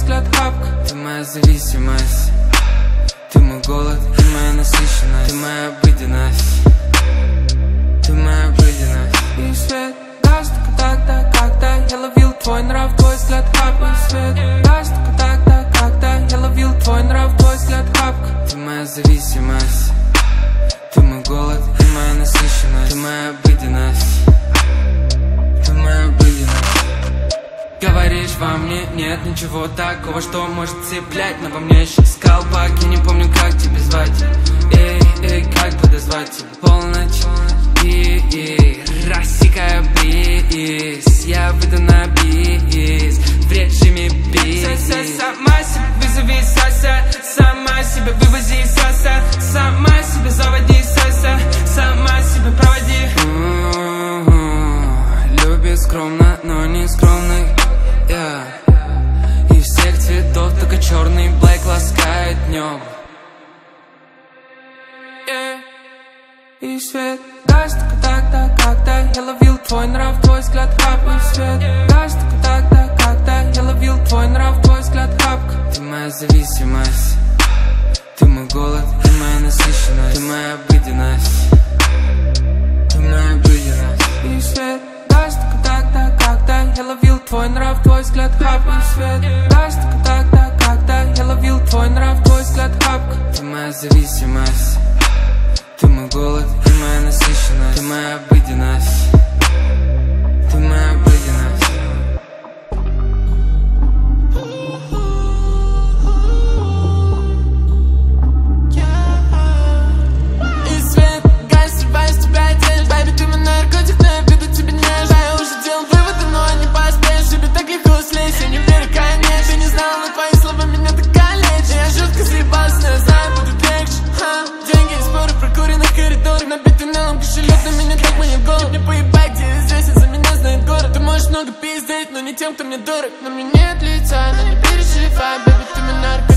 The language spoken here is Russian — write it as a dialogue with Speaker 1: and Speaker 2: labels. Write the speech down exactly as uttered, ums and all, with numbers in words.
Speaker 1: взгляд хапка. Ты моя зависимость, ты мой голод и моя насыщенность. Ты моя обыденность, ты моя обыденность. И свет гаст только тогда, когда я ловил твой нрав, твой взгляд хапка. И свет гаст только тогда, когда я ловил твой нрав, твой взгляд хапка. Ты моя зависимость, ты мой голод и моя насыщенность. Ты моя обыденность, ты моя обыденность. Говоришь, во мне нет ничего такого, что может цеплять, но во мне еще скалпак. Я не помню, как тебя звать. Эй, эй, как подозвать тебя? Полночь и, и рассекая бриз. Я выйду на бис в режиме бис. Сама себе вызови саса, сама себе вывози саса, сама себе заводи саса, сма себе проводи. Любит скромно, но не скромный. Yeah. И всех цветов только черный блэк ласкает днем. Yeah. И свет гаст только тогда, когда я ловил твой нрав, твой взгляд хапка. И свет гаст только тогда, когда я ловил твой нрав, твой взгляд хапка. Ты моя зависимость, ты мой голод и моя насыщенность. Ты моя обыденность, ты моя обыденность. И свет гаст только тогда, когда я ловил твой нрав, твой взгляд хапка. И свет гаст только тогда, когда я ловил твой нрав, твой взгляд хапка. Ты моя зависимость, ты мой голод и моя насыщенность. Ты моя обыденность, ты моя обыденность.
Speaker 2: И свет гаст, срываюсь тебя одежд. Байби, ты мой наркотик, но я веду тебе нежно. Я уже делал выводы, но не поспеешь. Тебе так легко слезть, я не верю, конечно. Ты не знал, но твои слова меня так калечат. Я жестко съебался, но я знаю, будет легче. Ха. Деньги, споры, прокуренных коридорах. Набитый налом кошелек, на меня так манит голод. Мне поебать, где я здесь, и за меня знает город. Ты можешь много пиздеть, но не тем, кто мне дорог. На мне нет лица, но не переживай, бэби, ты мой наркотик.